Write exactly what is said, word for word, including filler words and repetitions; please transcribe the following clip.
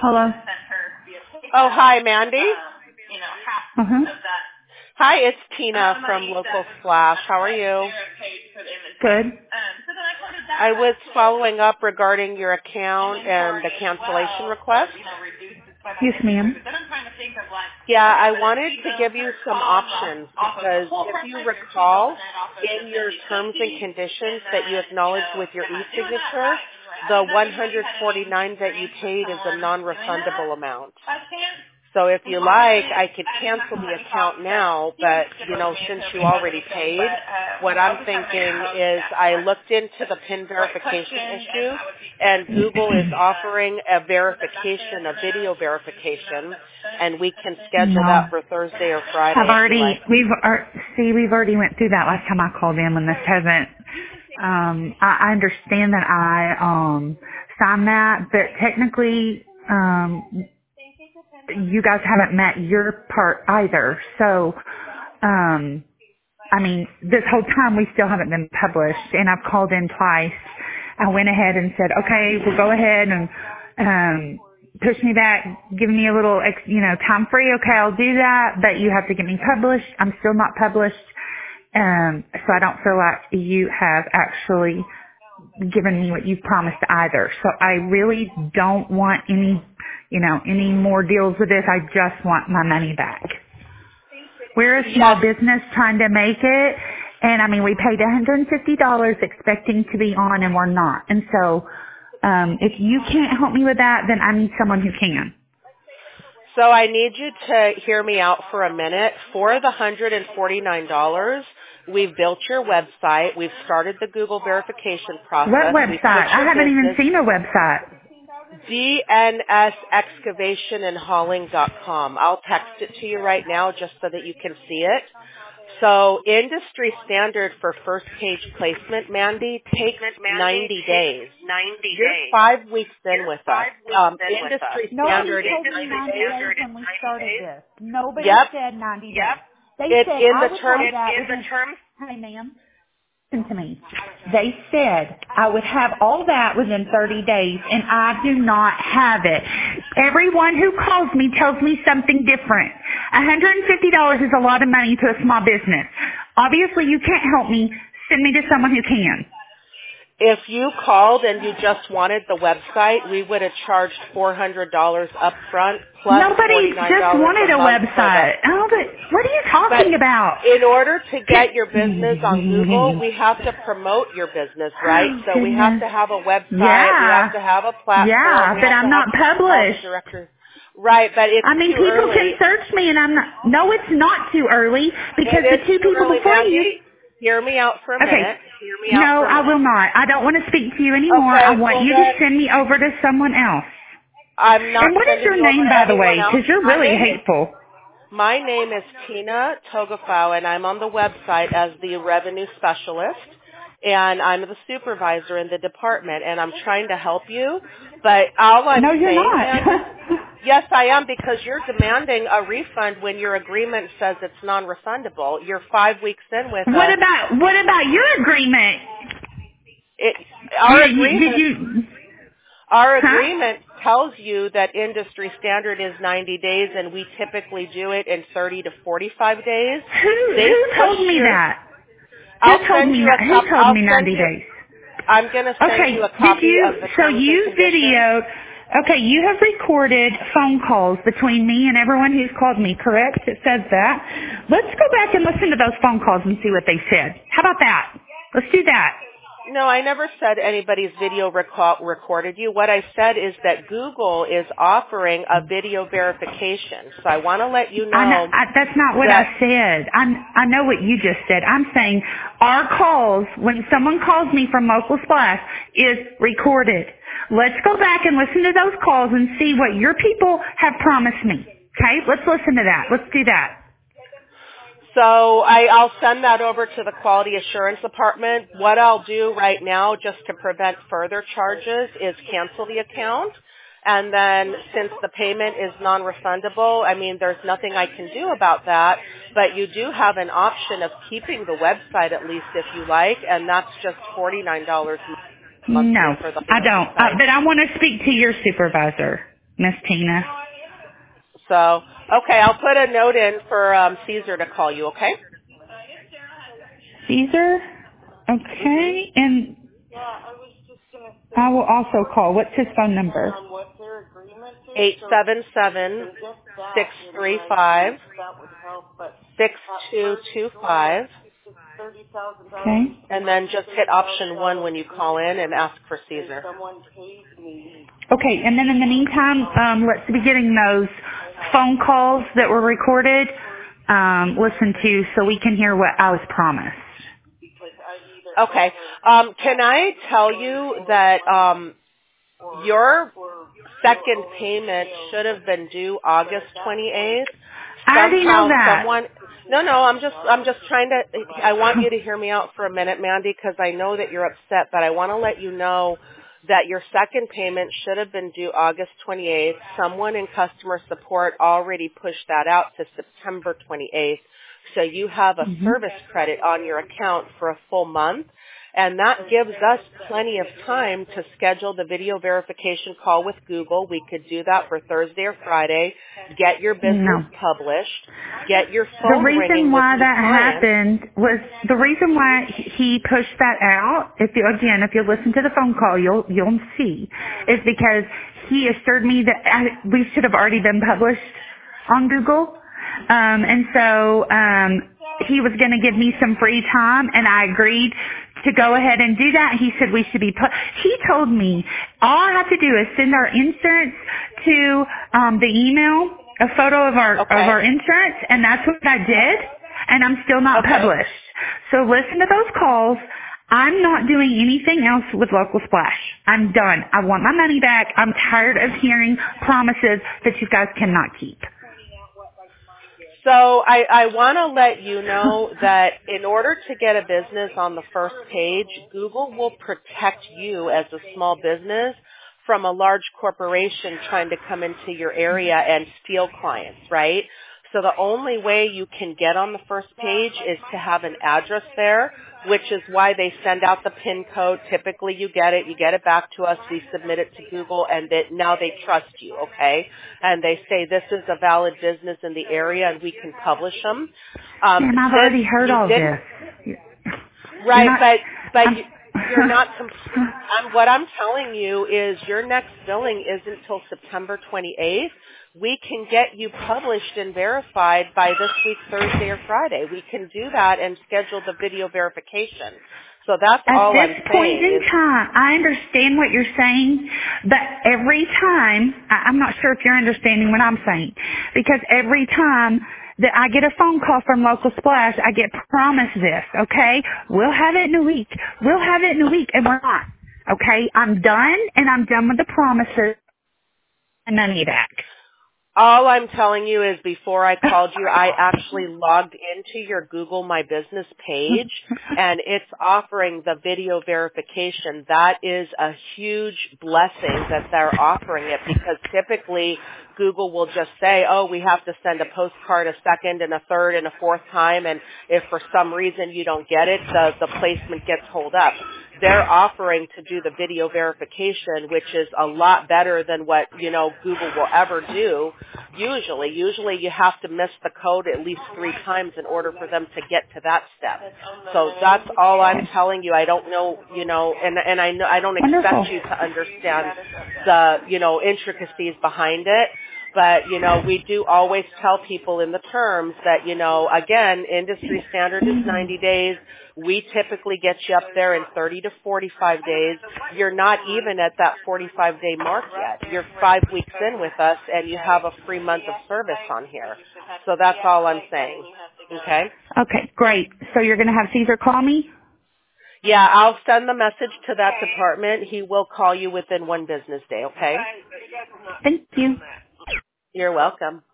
Hello. Oh, hi, Mandy. Uh-huh. Hi, it's Tina from Local Slash. How are you? Good. I was following up regarding your account and the cancellation request. Yes, ma'am. Yeah, I wanted to give you some options because if you recall, in your terms and conditions that you acknowledged with your e-signature, the one hundred forty-nine dollars that you paid is a non-refundable amount. So if you like, I could cancel the account now, but, you know, since you already paid, what I'm thinking is I looked into the PIN verification issue, and Google is offering a verification, a video verification, and we can schedule No. that for Thursday or Friday I've if you already, like. we've, ar- see, we've already went through that last time I called in when this hasn't, um, I, I understand that I, um, signed that, but technically, um, you guys haven't met your part either. So, um, I mean, this whole time we still haven't been published, and I've called in twice. I went ahead and said, okay, we'll go ahead and um, push me back, give me a little, ex- you know, time free. Okay, I'll do that, but you have to get me published. I'm still not published, um, so I don't feel like you have actually given me what you've promised either. So I really don't want any, you know, any more deals with this. I just want my money back. We're a small Yes. business trying to make it, and I mean, we paid one hundred fifty dollars expecting to be on, and we're not. And so, um, if you can't help me with that, then I need someone who can. So I need you to hear me out for a minute. For the one hundred forty-nine dollars, we've built your website. We've started the Google verification What process. We've website? put I your haven't even business, seen a website. D N S excavation and hauling dot com. I'll text it to you right now just so that you can see it. So industry standard for first page placement, Mandy, takes ninety days. You're five weeks in with us. Um, industry Nobody standard is told me ninety ninety days. days when we started this. Nobody Yep. said ninety days. They It's said in I the would term. have that within. Hey, ma'am. Listen to me. They said I would have all that within thirty days, and I do not have it. Everyone who calls me tells me something different. one hundred fifty dollars is a lot of money to a small business. Obviously, you can't help me. Send me to someone who can. If you called and you just wanted the website, we would have charged four hundred dollars up front plus Nobody forty-nine just dollars wanted a a month for the. website. Oh, but what are you But talking about? in order to get your business on Google, we have to promote your business, right? Oh, So we have goodness. to have a website, we have Yeah. to have a platform, Yeah, we but have to I'm have not all the published. directors. Right, but it's I mean, too people can early. search me, and I'm not. No, it's not too early because It the is two too people early, before you. Mandy. Hear me out for a Okay. minute. Hear me out No, for a I minute. will not. I don't want to speak to you anymore. I Okay, want well you to then, send me over to someone else. I'm not And what is sending your you over name, to by the anyone way? else. Because you're My really name is hateful. My name is Tina Togafau, and I'm on the website as the revenue specialist, and I'm the supervisor in the department, and I'm trying to help you. But all I'm No, you're saying, not. Mandy, yes, I am, because you're demanding a refund when your agreement says it's non-refundable. You're five weeks in with What us. about what about your agreement? It, You, our you, did agreement, you? our Huh? agreement tells you that industry standard is ninety days, and we typically do it in thirty to forty-five days. Who They who push told me your. that? Who I'll told send me you that? a Who cop. told I'll me send ninety you. days? I'm going to send you Okay, a did copy of you, the so terms and you conditions. videoed, okay, you have recorded phone calls between me and everyone who's called me, correct? It says that. Let's go back and listen to those phone calls and see what they said. How about that? Let's do that. No, I never said anybody's video reco- recorded you. What I said is that Google is offering a video verification. So I want to let you I know, know I, that's not what I that. said. I I know what you just said. I'm saying our calls, when someone calls me from Local Splash, is recorded. Let's go back and listen to those calls and see what your people have promised me. Okay? Let's listen to that. Let's do that. So I, I'll send that over to the quality assurance department. What I'll do right now, just to prevent further charges, is cancel the account. And then since the payment is non-refundable, I mean, there's nothing I can do about that. But you do have an option of keeping the website at least if you like, and that's just forty-nine dollars monthly No, for the I don't. Uh, website. but I want to speak to your supervisor. Miss Tina. So, okay, I'll put a note in for um, Caesar to call you, okay? Caesar? Okay, and I will also call. What's his phone number? eight seven seven, six three five, six two two five. Okay. And then just hit option one when you call in and ask for Caesar. Okay, and then in the meantime, um, let's be getting those phone calls that were recorded um, listened to so we can hear what I was promised. Okay. Um, can I tell you that um, your second payment should have been due August twenty-eighth? I already know Somehow that. someone no no I'm just I'm just trying to I want you to hear me out for a minute, Mandy, because I know that you're upset, but I want to let you know that your second payment should have been due August twenty-eighth. Someone in customer support already pushed that out to September twenty-eighth. So you have a Mm-hmm. service credit on your account for a full month. And that gives us plenty of time to schedule the video verification call with Google. We could do that for Thursday or Friday, get your business No. published, get your The phone reason ringing with why new that clients. happened was the reason why he pushed that out. If you again, if you listen to the phone call, you'll you'll see, is because he assured me that I, we should have already been published on Google, um, and so um, he was going to give me some free time, and I agreed to go ahead and do that. He said we should be put. He told me all I have to do is send our insurance to um, the email, a photo of our Okay. of our insurance, and that's what I did. And I'm still not Okay. published. So listen to those calls. I'm not doing anything else with Local Splash. I'm done. I want my money back. I'm tired of hearing promises that you guys cannot keep. So I, I want to let you know that in order to get a business on the first page, Google will protect you as a small business from a large corporation trying to come into your area and steal clients, right? So the only way you can get on the first page is to have an address there, which is why they send out the PIN code. Typically you get it, you get it back to us, we submit it to Google, and that now they trust you, okay? And they say this is a valid business in the area and we can publish them. Um, Ma'am, I've since already heard you all didn't, this. You're right, not, but, but I'm, you, you're not, com- I'm, what I'm telling you is your next billing isn't until September twenty-eighth. We can get you published and verified by this week, Thursday or Friday. We can do that and schedule the video verification. So that's At all this I'm point saying in is, time, I understand what you're saying, but every time, I- I'm not sure if you're understanding what I'm saying, because every time that I get a phone call from Local Splash, I get promised this, okay? We'll have it in a week. We'll have it in a week, and we're not, okay? I'm done, and I'm done with the promises and money back. all I'm telling you is before I called you, I actually logged into your Google My Business page, and it's offering the video verification. That is a huge blessing that they're offering it, because typically Google will just say, oh, we have to send a postcard a second and a third and a fourth time, and if for some reason you don't get it, the, the placement gets hold up. They're offering to do the video verification, which is a lot better than what, you know, Google will ever do. Usually, usually you have to miss the code at least three times in order for them to get to that step. So that's all I'm telling you. I don't know, you know, and and I know I don't expect Wonderful. you to understand the, you know, intricacies behind it. But, you know, we do always tell people in the terms that, you know, again, industry standard is ninety days. We typically get you up there in thirty to forty-five days. You're not even at that forty-five day mark yet. You're five weeks in with us and you have a free month of service on here. So that's all I'm saying. Okay? Okay, great. So you're going to have Caesar call me? Yeah, I'll send the message to that department. He will call you within one business day, okay? Thank you. You're welcome.